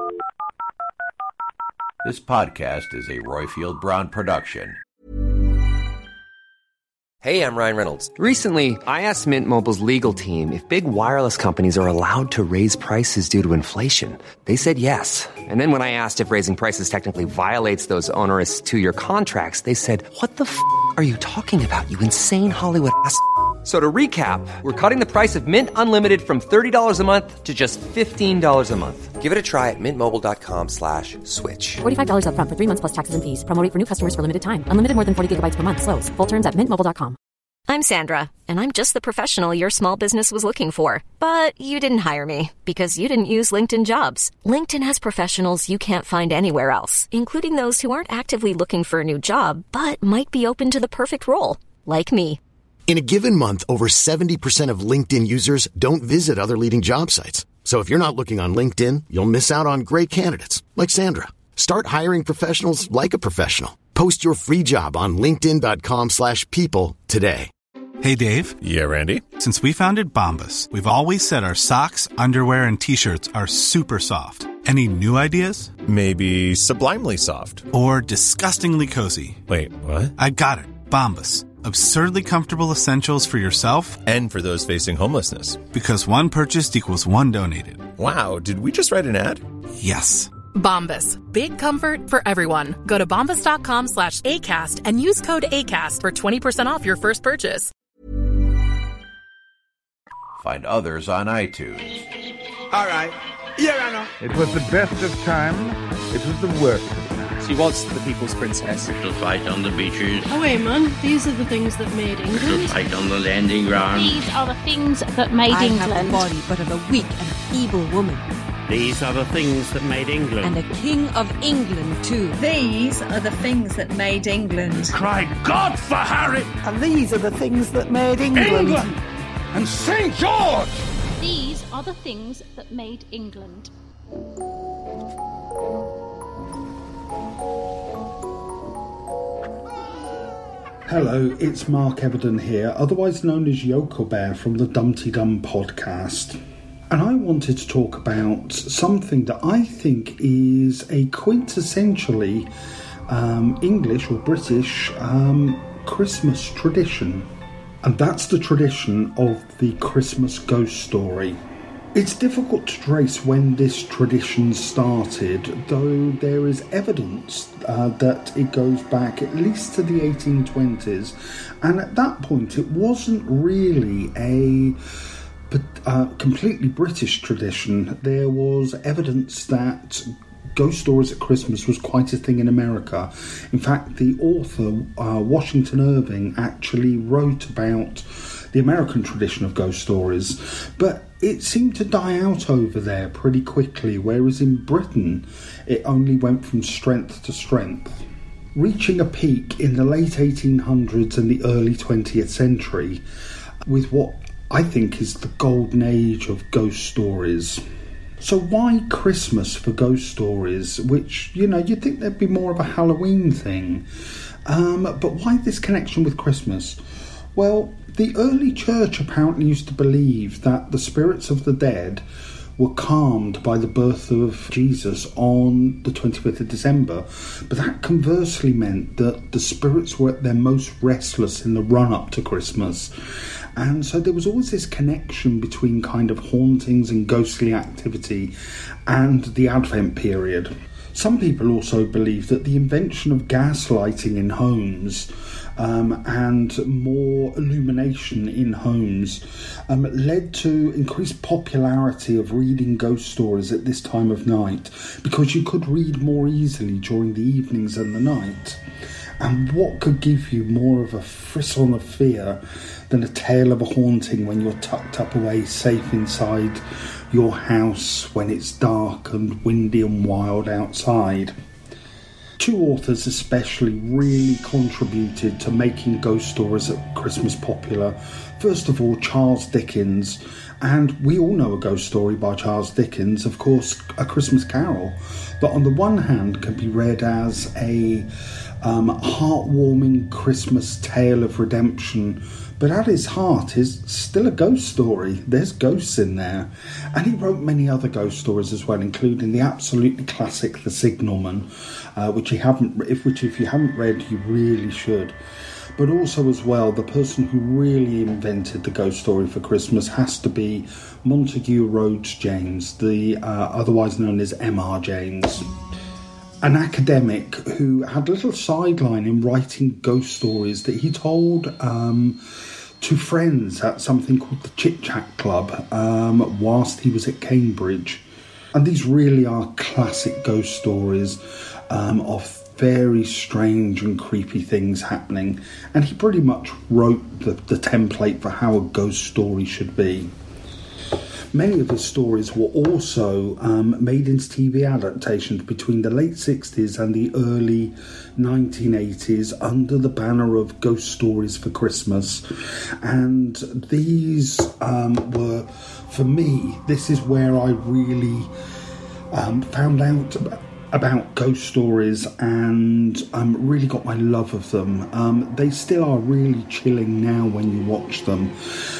This podcast is a Royfield Brown production. Hey, I'm Ryan Reynolds. Recently, I asked Mint Mobile's legal team if big wireless companies are allowed to raise prices due to inflation. They said yes. And then when I asked if raising prices technically violates those onerous two-year contracts, they said, "What the f*** are you talking about, you insane Hollywood ass?" So to recap, we're cutting the price of Mint Unlimited from $30 a month to just $15 a month. Give it a try at mintmobile.com/switch. $45 up front for 3 months plus taxes and fees. Promo rate for new customers for limited time. Unlimited more than 40 gigabytes per month. Slows full terms at mintmobile.com. I'm Sandra, and I'm just the professional your small business was looking for. But you didn't hire me because you didn't use LinkedIn Jobs. LinkedIn has professionals you can't find anywhere else, including those who aren't actively looking for a new job, but might be open to the perfect role, like me. In a given month, over 70% of LinkedIn users don't visit other leading job sites. So if you're not looking on LinkedIn, you'll miss out on great candidates like Sandra. Start hiring professionals like a professional. Post your free job on linkedin.com/people today. Hey, Dave. Yeah, Randy. Since we founded Bombas, we've always said our socks, underwear, and T-shirts are super soft. Any new ideas? Maybe sublimely soft. Or disgustingly cozy. Wait, what? I got it. Bombas. Absurdly comfortable essentials for yourself and for those facing homelessness. Because one purchased equals one donated. Wow, did we just write an ad? Yes. Bombas. Big comfort for everyone. Go to bombas.com/ACAST and use code ACAST for 20% off your first purchase. Find others on iTunes. All right. Yeah, I know. It was the best of times. It was the worst of times. She was the people's princess. To fight on the beaches. Oh, wait, man. These are the things that made England. To fight on the landing ground. These are the things that made England. I have a body, but of a weak and feeble woman. These are the things that made England. And a king of England, too. These are the things that made England. Cry God for Harry! And these are the things that made England. And St. George! These are the things that made England. Hello, it's Mark Everden here, otherwise known as Yokel Bear from the Dumpty Dum podcast. And I wanted to talk about something that I think is a quintessentially English or British Christmas tradition. And that's the tradition of the Christmas ghost story. It's difficult to trace when this tradition started, though there is evidence that it goes back at least to the 1820s. And at that point, it wasn't really a completely British tradition. There was evidence that ghost stories at Christmas was quite a thing in America. In fact, the author, Washington Irving, actually wrote about the American tradition of ghost stories, but it seemed to die out over there pretty quickly, whereas in Britain, it only went from strength to strength, reaching a peak in the late 1800s and the early 20th century, with what I think is the golden age of ghost stories. So why Christmas for ghost stories, which, you'd think there'd be more of a Halloween thing. But why this connection with Christmas? Well, the early church apparently used to believe that the spirits of the dead were calmed by the birth of Jesus on the 25th of December. But that conversely meant that the spirits were at their most restless in the run-up to Christmas. And so there was always this connection between kind of hauntings and ghostly activity and the Advent period. Some people also believe that the invention of gas lighting in homes and more illumination in homes led to increased popularity of reading ghost stories at this time of night, because you could read more easily during the evenings and the night. And what could give you more of a frisson of fear than a tale of a haunting when you're tucked up away safe inside your house when it's dark and windy and wild outside? Two authors especially really contributed to making ghost stories at Christmas popular. First of all, Charles Dickens, and we all know a ghost story by Charles Dickens, of course, A Christmas Carol, that on the one hand can be read as a heartwarming Christmas tale of redemption But at his heart is still a ghost story. There's ghosts in there. And he wrote many other ghost stories as well, including the absolutely classic The Signalman, which if you haven't read, you really should. But also as well, the person who really invented the ghost story for Christmas has to be Montague Rhodes James, the otherwise known as M.R. James. An academic who had a little sideline in writing ghost stories that he told to friends at something called the Chit Chat Club whilst he was at Cambridge. And these really are classic ghost stories of very strange and creepy things happening. And he pretty much wrote the template for how a ghost story should be. Many of his stories were also made into TV adaptations between the late 60s and the early 1980s under the banner of Ghost Stories for Christmas. And these were, for me, this is where I really found out about ghost stories and really got my love of them. They still are really chilling now when you watch them.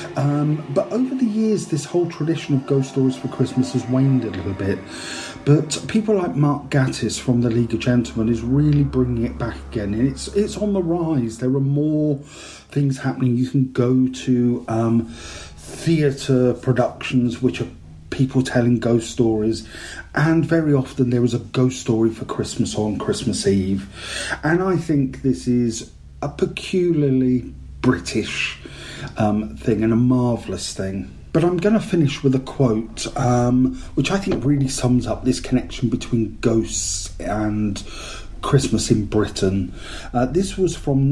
But over the years, this whole tradition of ghost stories for Christmas has waned a little bit. But people like Mark Gatiss from the League of Gentlemen is really bringing it back again. And it's on the rise. There are more things happening. You can go to theatre productions which are people telling ghost stories, and very often there is a ghost story for Christmas on Christmas Eve. And I think this is a peculiarly British thing and a marvellous thing. But I'm going to finish with a quote which I think really sums up this connection between ghosts and Christmas in Britain. This was from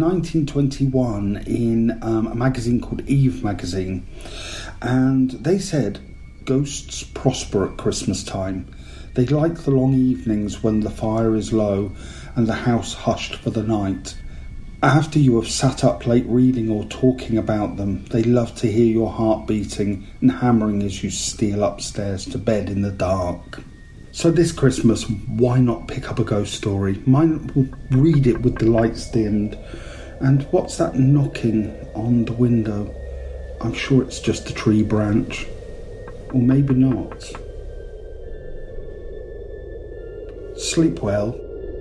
1921 in a magazine called Eve magazine, and they said, "Ghosts prosper at Christmas time. They like the long evenings when the fire is low and the house hushed for the night. After you have sat up late reading or talking about them, they love to hear your heart beating and hammering as you steal upstairs to bed in the dark." So this Christmas, why not pick up a ghost story? Mine will read it with the lights dimmed. And what's that knocking on the window? I'm sure it's just a tree branch. Or maybe not. Sleep well.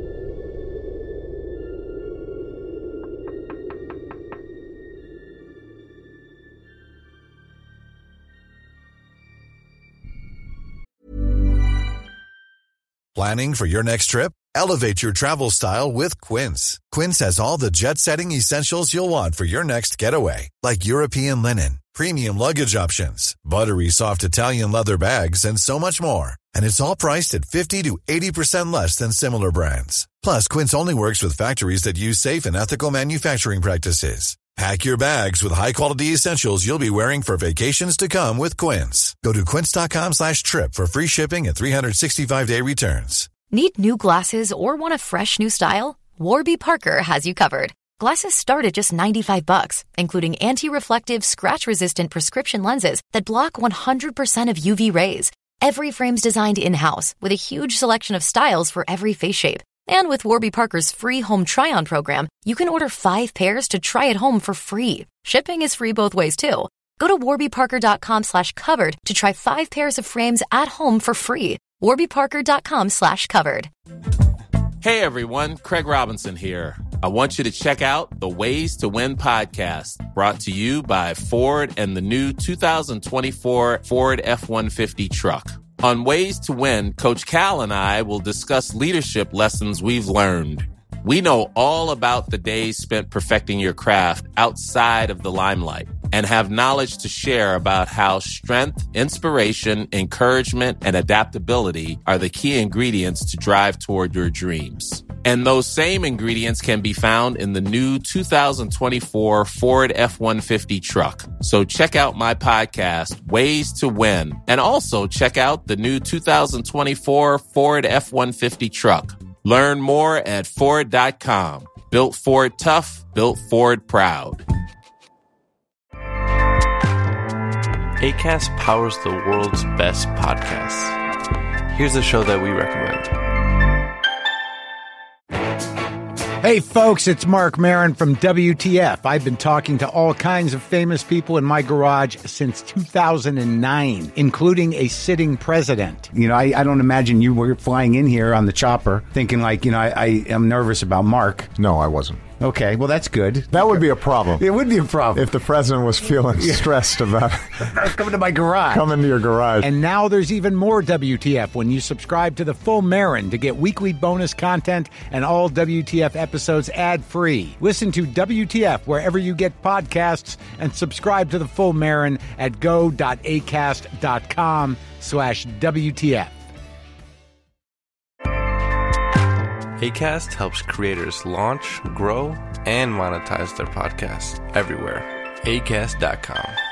Planning for your next trip? Elevate your travel style with Quince. Quince has all the jet-setting essentials you'll want for your next getaway, like European linen, premium luggage options, buttery soft Italian leather bags, and so much more. And it's all priced at 50 to 80% less than similar brands. Plus, Quince only works with factories that use safe and ethical manufacturing practices. Pack your bags with high-quality essentials you'll be wearing for vacations to come with Quince. Go to quince.com/trip for free shipping and 365-day returns. Need new glasses or want a fresh new style? Warby Parker has you covered. Glasses start at just $95, including anti-reflective, scratch-resistant prescription lenses that block 100% of UV rays. Every frame's designed in-house with a huge selection of styles for every face shape. And with Warby Parker's free home try-on program, you can order 5 pairs to try at home for free. Shipping is free both ways, too. Go to warbyparker.com/covered to try 5 pairs of frames at home for free. warbyparker.com/covered. Hey, everyone. Craig Robinson here. I want you to check out the Ways to Win podcast, brought to you by Ford and the new 2024 Ford F-150 truck. On Ways to Win, Coach Cal and I will discuss leadership lessons we've learned. We know all about the days spent perfecting your craft outside of the limelight and have knowledge to share about how strength, inspiration, encouragement, and adaptability are the key ingredients to drive toward your dreams. And those same ingredients can be found in the new 2024 Ford F-150 truck. So check out my podcast, Ways to Win, and also check out the new 2024 Ford F-150 truck. Learn more at Ford.com. Built Ford tough, built Ford proud. Acast powers the world's best podcasts. Here's a show that we recommend. Hey folks, it's Mark Maron from WTF. I've been talking to all kinds of famous people in my garage since 2009, including a sitting president. You know, I don't imagine you were flying in here on the chopper thinking like, I am nervous about Mark. No, I wasn't. Okay, well, that's good. That would be a problem. It would be a problem. If the president was feeling stressed about coming to my garage. Coming to your garage. And now there's even more WTF when you subscribe to the Full Marin to get weekly bonus content and all WTF episodes ad-free. Listen to WTF wherever you get podcasts and subscribe to the Full Marin at go.acast.com/WTF. Acast helps creators launch, grow, and monetize their podcasts everywhere. Acast.com.